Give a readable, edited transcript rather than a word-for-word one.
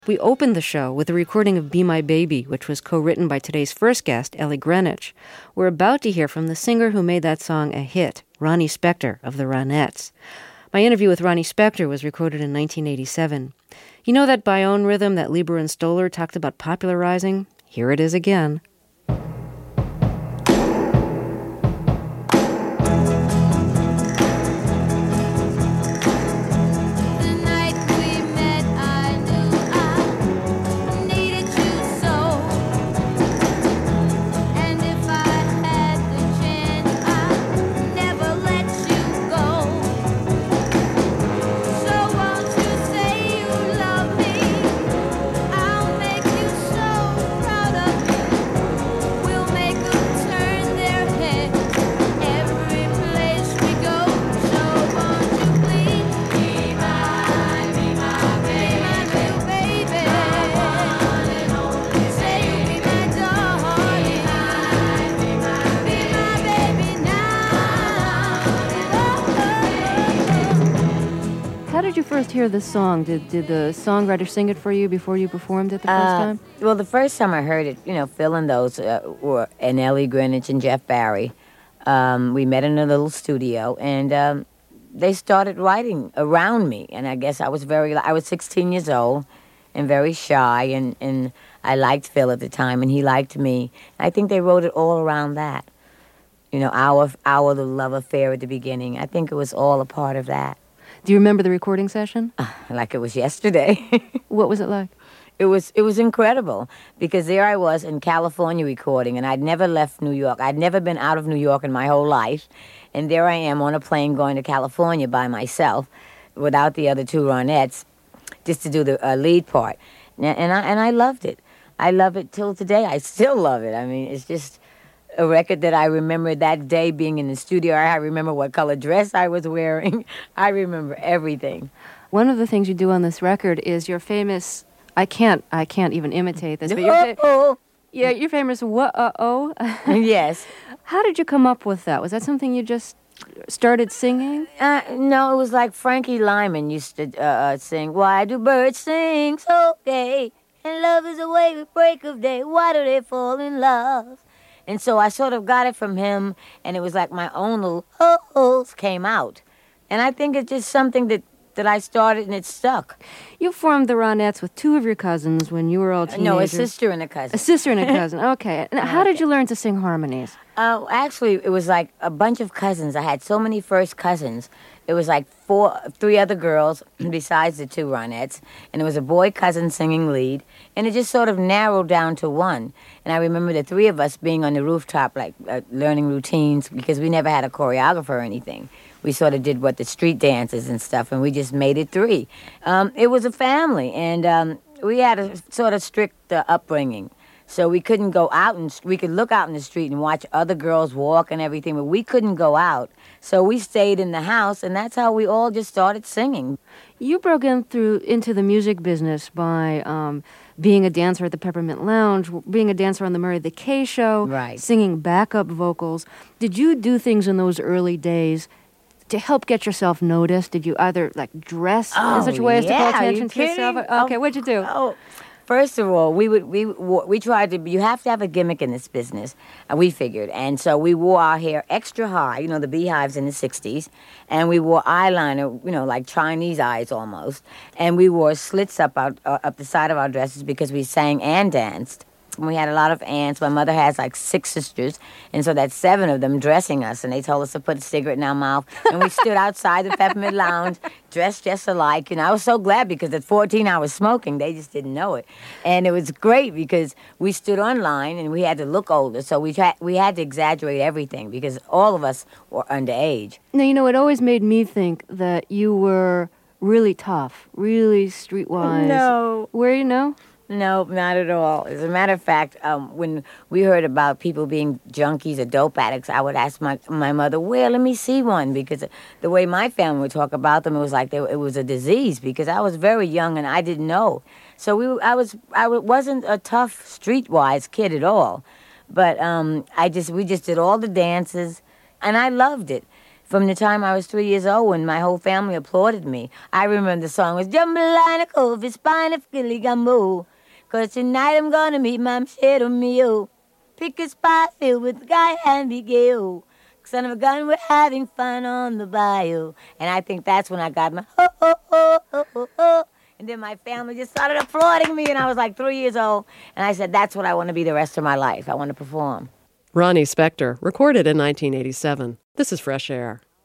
We opened the show with a recording of Be My Baby, which was co-written by today's first guest, Ellie Greenwich. We're about to hear from the singer who made that song a hit, Ronnie Spector of the Ronettes. My interview with Ronnie Spector was recorded in 1987. You know that Bayonne rhythm that Leiber and Stoller talked about popularizing? Here it is again. Hear this song? Did the songwriter sing it for you before you performed it the first time? Well, the first time I heard it, Phil and those and Ellie Greenwich and Jeff Barry, we met in a little studio, and they started writing around me. And I guess I was 16 years old and very shy, and I liked Phil at the time, and he liked me. I think they wrote it all around that. Our the love affair at the beginning. I think it was all a part of that. Do you remember the recording session? Like it was yesterday. What was it like? It was incredible, because there I was in California recording, and I'd never left New York. I'd never been out of New York in my whole life, and there I am on a plane going to California by myself, without the other two Ronettes, just to do the lead part, and I loved it. I love it till today. I still love it. I mean, it's just a record that I remember that day being in the studio. I remember what color dress I was wearing. I remember everything. One of the things you do on this record is your famous, I can't even imitate this, but your famous wha-oh. Yes. How did you come up with that? Was that something you just started singing? No, it was like Frankie Lyman used to sing, "Why do birds sing so gay? And love is a wave at break of day. Why do they fall in love?" And so I sort of got it from him, and it was like my own little oh-ohs came out. And I think it's just something that I started, and it stuck. You formed the Ronettes with two of your cousins when you were all teenagers. No, a sister and a cousin. A sister and a cousin, okay. Now, how did you learn to sing harmonies? Actually, it was like a bunch of cousins. I had so many first cousins. It was like three other girls besides the two Ronettes, and it was a boy cousin singing lead, and it just sort of narrowed down to one. And I remember the three of us being on the rooftop, like learning routines, because we never had a choreographer or anything. We sort of did the street dances and stuff, and we just made it three. It was a family, and we had a sort of strict upbringing. So we couldn't go out, and we could look out in the street and watch other girls walk and everything, but we couldn't go out. So we stayed in the house, and that's how we all just started singing. You broke into the music business by being a dancer at the Peppermint Lounge, being a dancer on the Murray the K Show, right, singing backup vocals. Did you do things in those early days to help get yourself noticed? Did you either dress in such a way as to call attention to yourself? Okay, what'd you do? First of all, we tried to. You have to have a gimmick in this business. We figured, and so we wore our hair extra high. The beehives in the '60s, and we wore eyeliner. Like Chinese eyes almost, and we wore slits up the side of our dresses because we sang and danced. We had a lot of aunts. My mother has 6 sisters, and so that's 7 of them dressing us, and they told us to put a cigarette in our mouth, and we stood outside the Peppermint Lounge, dressed just alike. I was so glad, because at 14 I was smoking. They just didn't know it. And it was great because we stood on line, and we had to look older, so we had to exaggerate everything because all of us were underage. Now, it always made me think that you were really tough, really streetwise. No. Were you, no? No, not at all. As a matter of fact, when we heard about people being junkies or dope addicts, I would ask my mother, "Well, let me see one," because the way my family would talk about them, it was like it was a disease, because I was very young and I didn't know. So I wasn't a tough streetwise kid at all, but we just did all the dances, and I loved it. from the time I was 3 years old when my whole family applauded me. I remember the song was Jambalaya Cove, Spina Philly Gumbo. 'Cause tonight I'm gonna meet my machete meal. Pick a spot filled with guy and be gay. Son of a gun, we're having fun on the bayou. And I think that's when I got my ho, ho, ho, ho, ho, ho. And then my family just started applauding me, and I was like 3 years old. And I said, that's what I want to be the rest of my life. I want to perform. Ronnie Spector, recorded in 1987. This is Fresh Air.